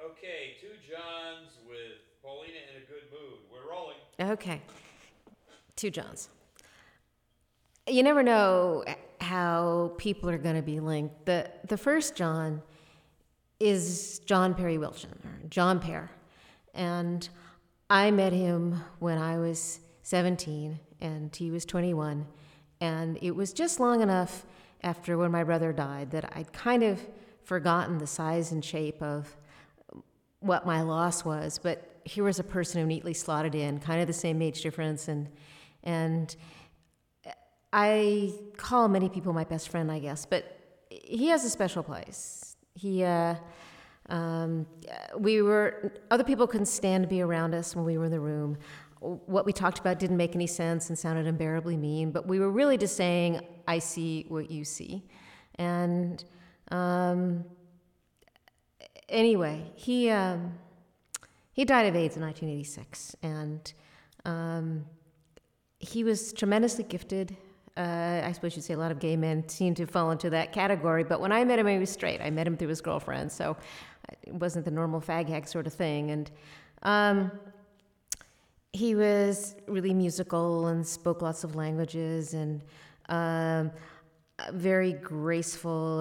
Okay, two Johns with Paulina in a good mood. We're rolling. Okay, two Johns. You never know how people are going to be linked. The first John is John Perry Wilson, or John Pear. And I met him when I was 17 and he was 21. And it was just long enough after when my brother died that I'd kind of forgotten the size and shape of what my loss was. But here was a person who neatly slotted in, kind of the same age difference. And I call many people my best friend, I guess, but he has a special place. We were, other people couldn't stand to be around us when we were in the room. What we talked about didn't make any sense and sounded unbearably mean, but we were really just saying, I see what you see. And anyway, he died of AIDS in 1986, and he was tremendously gifted. I suppose you'd say a lot of gay men seem to fall into that category, but when I met him, he was straight. I met him through his girlfriend, so it wasn't the normal fag hag sort of thing. And he was really musical and spoke lots of languages and very graceful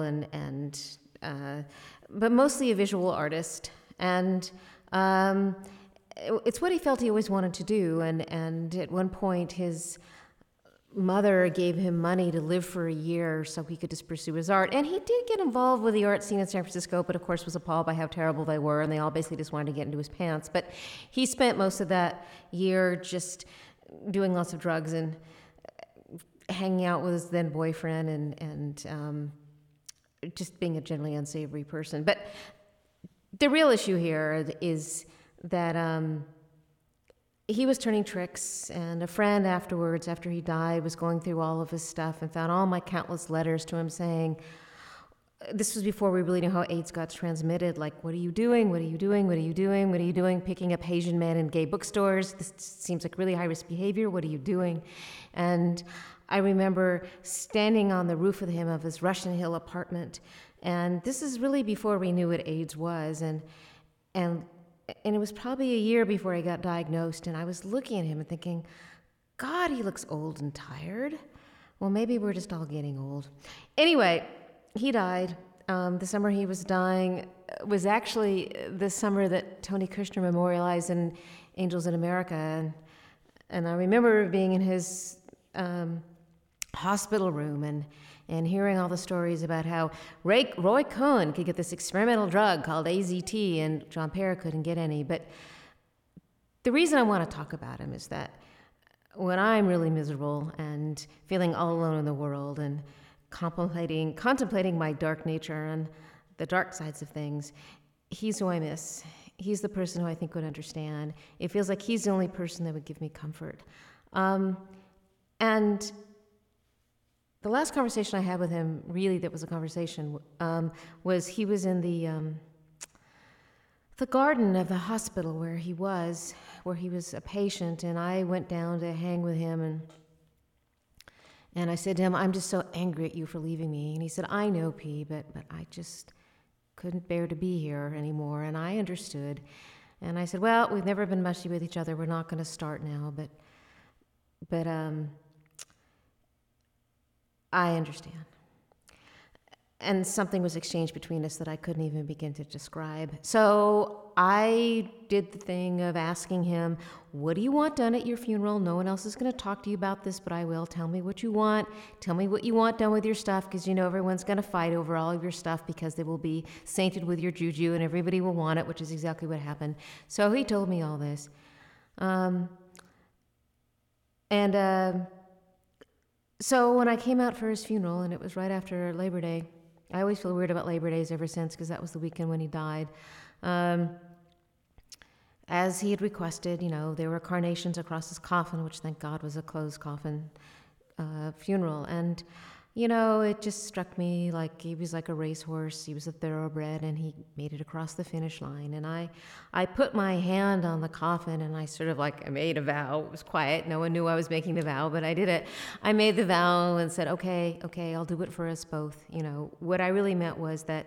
but mostly a visual artist. And it's what he felt he always wanted to do. And at one point, his mother gave him money to live for a year so he could just pursue his art. And he did get involved with the art scene in San Francisco, but of course was appalled by how terrible they were, and they all basically just wanted to get into his pants. But he spent most of that year just doing lots of drugs and hanging out with his then boyfriend and just being a generally unsavory person. But the real issue here is that he was turning tricks, and a friend afterwards, after he died, was going through all of his stuff and found all my countless letters to him saying, this was before we really knew how AIDS got transmitted, like, what are you doing? What are you doing? What are you doing? What are you doing? Picking up Asian men in gay bookstores. This seems like really high-risk behavior. What are you doing? And I remember standing on the roof with him of his Russian Hill apartment, and this is really before we knew what AIDS was, and it was probably a year before I got diagnosed, and I was looking at him and thinking, God, he looks old and tired. Well, maybe we're just all getting old. Anyway, he died. The summer he was dying was actually the summer that Tony Kushner memorialized in Angels in America. And I remember being in his hospital room and hearing all the stories about how Roy Cohn could get this experimental drug called AZT and John Pear couldn't get any. But the reason I want to talk about him is that when I'm really miserable and feeling all alone in the world and contemplating my dark nature and the dark sides of things, he's who I miss. He's the person who I think would understand. It feels like he's the only person that would give me comfort. And the last conversation I had with him, really that was a conversation, was he was in the garden of the hospital where he was a patient, and I went down to hang with him, and I said to him, I'm just so angry at you for leaving me. And he said, I know, P, but I just couldn't bear to be here anymore, and I understood. And I said, well, we've never been mushy with each other. We're not going to start now, but I understand. And something was exchanged between us that I couldn't even begin to describe. So I did the thing of asking him, what do you want done at your funeral? No one else is going to talk to you about this, but I will. Tell me what you want. Tell me what you want done with your stuff, because you know everyone's going to fight over all of your stuff because they will be sainted with your juju and everybody will want it, which is exactly what happened. So he told me all this. So when I came out for his funeral, and it was right after Labor Day, I always feel weird about Labor Days ever since, because that was the weekend when he died. As he had requested, there were carnations across his coffin, which thank God was a closed coffin funeral. And, it just struck me like he was like a racehorse. He was a thoroughbred, and he made it across the finish line. And I put my hand on the coffin, and I sort of I made a vow. It was quiet. No one knew I was making the vow, but I did it. I made the vow and said, okay, I'll do it for us both. What I really meant was that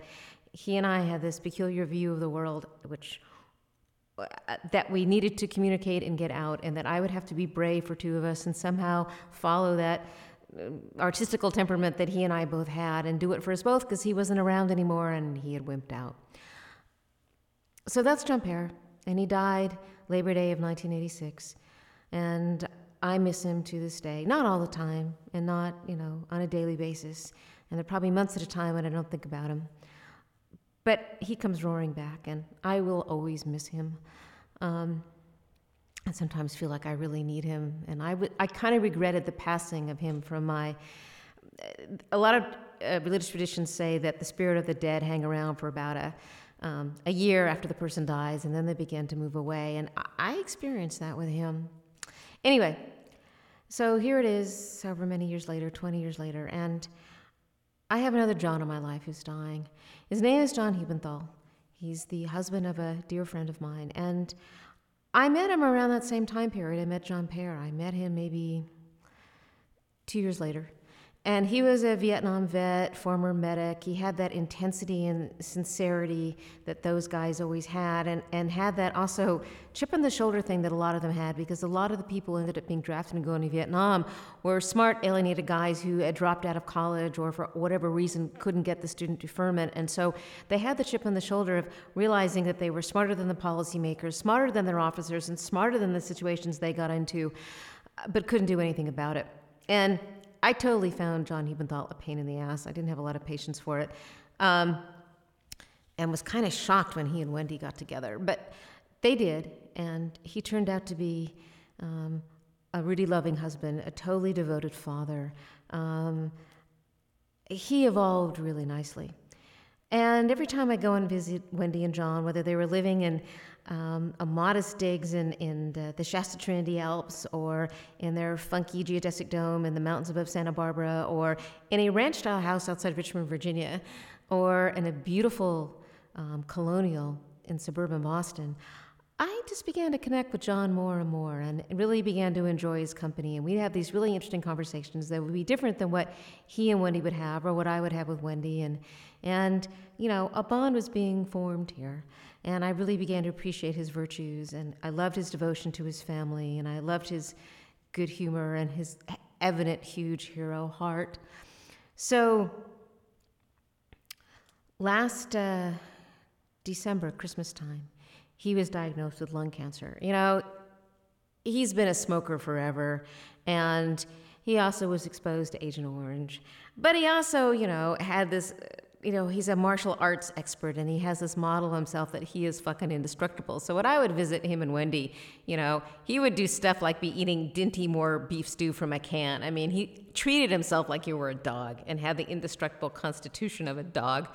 he and I had this peculiar view of the world, which that we needed to communicate and get out, and that I would have to be brave for two of us and somehow follow that artistical temperament that he and I both had and do it for us both because he wasn't around anymore and he had wimped out. So that's John Payer, and he died Labor Day of 1986, and I miss him to this day. Not all the time, and not, on a daily basis, and there are probably months at a time when I don't think about him. But he comes roaring back, and I will always miss him. I sometimes feel like I really need him, and I kind of regretted the passing of him from my. A lot of religious traditions say that the spirit of the dead hang around for about a year after the person dies, and then they begin to move away. And I experienced that with him. Anyway, so here it is, however many years later, 20 years later, and I have another John in my life who's dying. His name is John Hubenthal. He's the husband of a dear friend of mine, and I met him around that same time period. I met John Payer. I met him maybe 2 years later. And he was a Vietnam vet, former medic. He had that intensity and sincerity that those guys always had, and had that also chip on the shoulder thing that a lot of them had, because a lot of the people who ended up being drafted and going to Vietnam were smart, alienated guys who had dropped out of college or for whatever reason couldn't get the student deferment. And so they had the chip on the shoulder of realizing that they were smarter than the policymakers, smarter than their officers, and smarter than the situations they got into, but couldn't do anything about it. And I totally found John Hubenthal a pain in the ass. I didn't have a lot of patience for it, and was kind of shocked when he and Wendy got together. But they did, and he turned out to be a really loving husband, a totally devoted father. He evolved really nicely. And every time I go and visit Wendy and John, whether they were living in a modest digs in the Shasta Trinity Alps, or in their funky geodesic dome in the mountains above Santa Barbara, or in a ranch-style house outside Richmond, Virginia, or in a beautiful colonial in suburban Boston, I just began to connect with John more and more, and really began to enjoy his company. And we'd have these really interesting conversations that would be different than what he and Wendy would have, or what I would have with Wendy. And a bond was being formed here. And I really began to appreciate his virtues, and I loved his devotion to his family, and I loved his good humor and his evident huge hero heart. So last December, Christmas time, he was diagnosed with lung cancer. He's been a smoker forever, and he also was exposed to Agent Orange. But he also, had this, he's a martial arts expert, and he has this model of himself that he is fucking indestructible. So when I would visit him and Wendy, he would do stuff like be eating Dinty Moore beef stew from a can. I mean, he treated himself like he were a dog and had the indestructible constitution of a dog.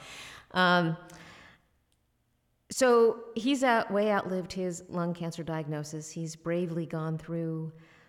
So he's way outlived his lung cancer diagnosis. He's bravely gone through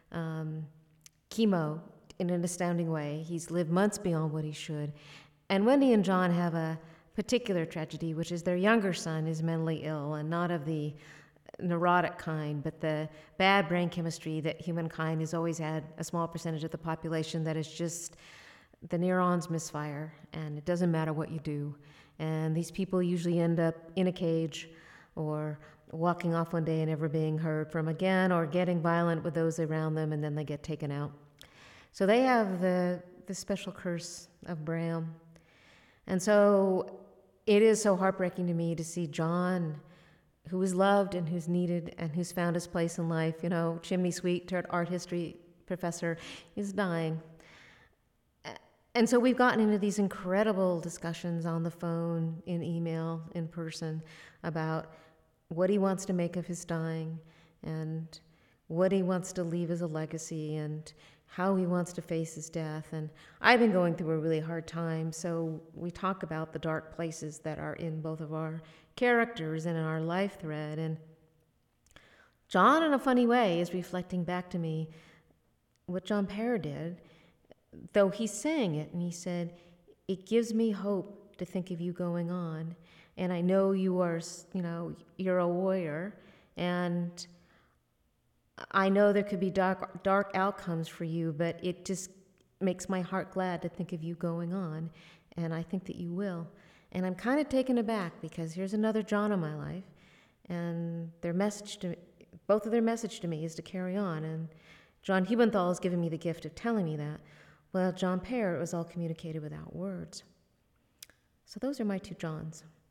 chemo in an astounding way. He's lived months beyond what he should. And Wendy and John have a particular tragedy, which is their younger son is mentally ill, and not of the neurotic kind, but the bad brain chemistry that humankind has always had. A small percentage of the population that is just the neurons misfire, and it doesn't matter what you do. And these people usually end up in a cage, or walking off one day and never being heard from again, or getting violent with those around them, and then they get taken out. So they have the special curse of Bram. And so it is so heartbreaking to me to see John, who is loved and who's needed and who's found his place in life, chimney sweet art history professor, is dying. And so we've gotten into these incredible discussions on the phone, in email, in person, about what he wants to make of his dying, and what he wants to leave as a legacy, and how he wants to face his death. And I've been going through a really hard time, so we talk about the dark places that are in both of our characters and in our life thread. And John, in a funny way, is reflecting back to me what John Payer did, though he's saying it, and he said, "It gives me hope to think of you going on, and I know you are, you're a warrior, and I know there could be dark outcomes for you, but it just makes my heart glad to think of you going on, and I think that you will." And I'm kind of taken aback because here's another John in my life, and both of their message to me is to carry on. And John Hubenthal has given me the gift of telling me that. Well, John Payer, it was all communicated without words. So those are my two Johns.